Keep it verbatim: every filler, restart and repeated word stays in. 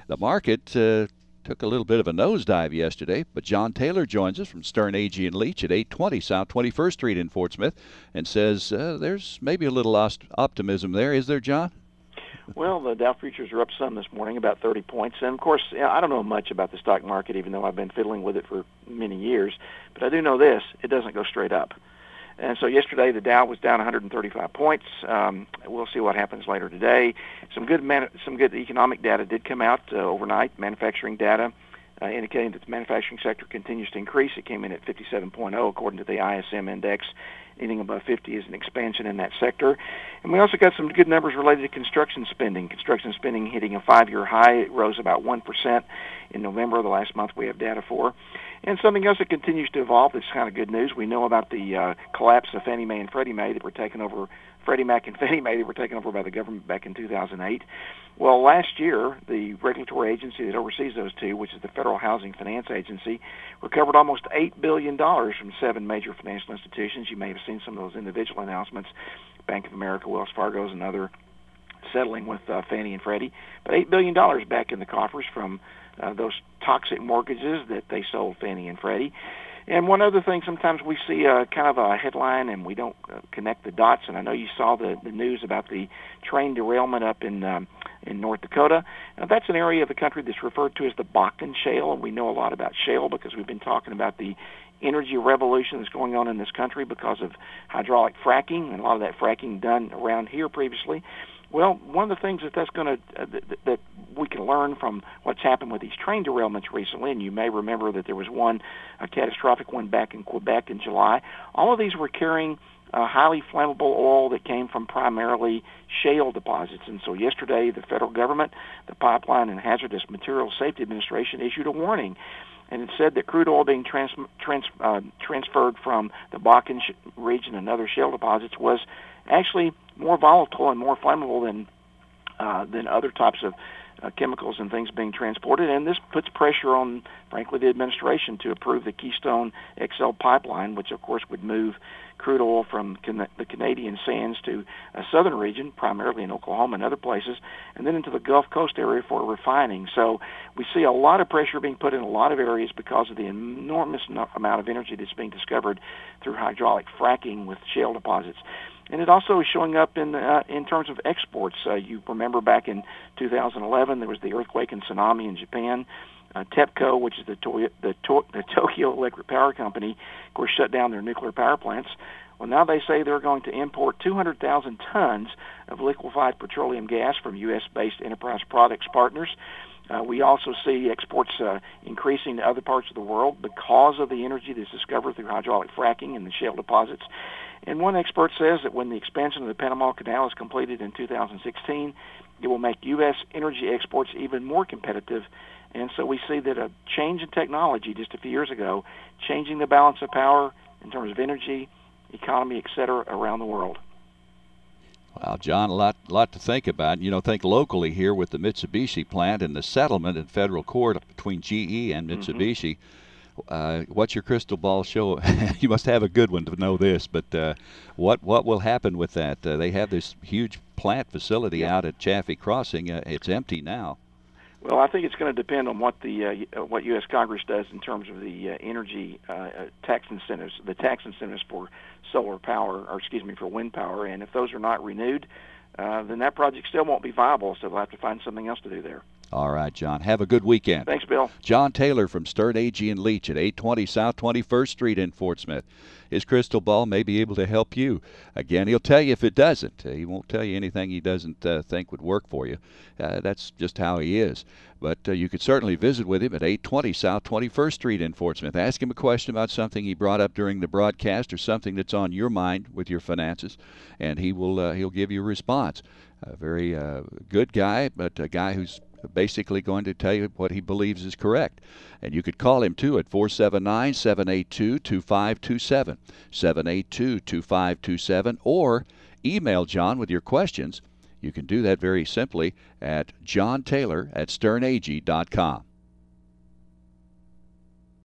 The market uh, took a little bit of a nosedive yesterday, but John Taylor joins us from Stern Agee and Leach at eight twenty South twenty-first Street in Fort Smith and says uh, there's maybe a little optimism there. Is there, John? Well, the Dow futures are up some this morning, about thirty points. And, of course, I don't know much about the stock market, even though I've been fiddling with it for many years. But I do know this, it doesn't go straight up. And so yesterday the Dow was down one hundred thirty-five points. Um, we'll see what happens later today. Some good man- some good economic data did come out uh, overnight, manufacturing data, uh, indicating that the manufacturing sector continues to increase. It came in at fifty-seven point oh according to the I S M index. Anything above fifty is an expansion in that sector. And we also got some good numbers related to construction spending. Construction spending hitting a five-year high. It rose about one percent in November, the last month we have data for. And something else that continues to evolve, that's kind of good news. We know about the uh, collapse of Fannie Mae and Freddie Mae that were taken over, Freddie Mac and Fannie Mae that were taken over by the government back in two thousand eight. Well, last year, the regulatory agency that oversees those two, which is the Federal Housing Finance Agency, recovered almost eight billion dollars from seven major financial institutions. You may have seen some of those individual announcements, Bank of America, Wells Fargo's, and other settling with uh, Fannie and Freddie. But eight billion dollars back in the coffers from uh, those toxic mortgages that they sold Fannie and Freddie. And one other thing, sometimes we see a kind of a headline and we don't uh, connect the dots. And I know you saw the, the news about the train derailment up in um, in North Dakota. Now, that's an area of the country that's referred to as the Bakken Shale, and we know a lot about shale because we've been talking about the energy revolution that's going on in this country because of hydraulic fracking, and a lot of that fracking done around here previously. Well, one of the things that that's going to uh, that, that we can learn from what's happened with these train derailments recently, and you may remember that there was one, a catastrophic one back in Quebec in July. All of these were carrying uh, highly flammable oil that came from primarily shale deposits. And so yesterday, the federal government, the Pipeline and Hazardous Materials Safety Administration, issued a warning. And it said that crude oil being trans, trans, uh, transferred from the Bakken sh- region and other shale deposits was actually more volatile and more flammable than uh, than other types of uh, chemicals and things being transported. And this puts pressure on, frankly, the administration to approve the Keystone X L pipeline, which, of course, would move crude oil from can- the Canadian sands to a southern region, primarily in Oklahoma and other places, and then into the Gulf Coast area for refining. So we see a lot of pressure being put in a lot of areas because of the enormous no- amount of energy that's being discovered through hydraulic fracking with shale deposits. And it also is showing up in uh, in terms of exports. Uh, you remember back in two thousand eleven, there was the earthquake and tsunami in Japan. Uh, TEPCO, which is the, to- the, to- the Tokyo Electric Power Company, of course, shut down their nuclear power plants. Well, now they say they're going to import two hundred thousand tons of liquefied petroleum gas from U S-based Enterprise Products partners. Uh, we also see exports uh, increasing to other parts of the world because of the energy that's discovered through hydraulic fracking and the shale deposits. And one expert says that when the expansion of the Panama Canal is completed in two thousand sixteen, it will make U S energy exports even more competitive. And so we see that a change in technology just a few years ago, changing the balance of power in terms of energy, economy, et cetera, around the world. Well, John, a lot, lot to think about. You know, think locally here with the Mitsubishi plant and the settlement in federal court between G E and Mitsubishi. Mm-hmm. Uh, what's your crystal ball show? You must have a good one to know this, but uh, what what will happen with that? Uh, they have this huge plant facility yeah. out at Chaffee Crossing. Uh, it's empty now. Well, I think it's going to depend on what the uh, what U S. Congress does in terms of the uh, energy uh, tax incentives, the tax incentives for solar power, or excuse me, for wind power. And if those are not renewed, uh, then that project still won't be viable. So they'll have to find something else to do there. All right, John. Have a good weekend. Thanks, Bill. John Taylor from Stern Agee and Leach at eight twenty South twenty-first Street in Fort Smith. His crystal ball may be able to help you. Again, he'll tell you if it doesn't. Uh, he won't tell you anything he doesn't uh, think would work for you. Uh, that's just how he is. But uh, you could certainly visit with him at eight twenty South twenty-first Street in Fort Smith. Ask him a question about something he brought up during the broadcast or something that's on your mind with your finances, and he will uh, he'll give you a response. A very uh, good guy, but a guy who's basically going to tell you what he believes is correct. And you could call him, too, at four seven nine, seven eight two, two five two seven, seven eight two, two five two seven, or email John with your questions. You can do that very simply at john taylor at stern agee dot com.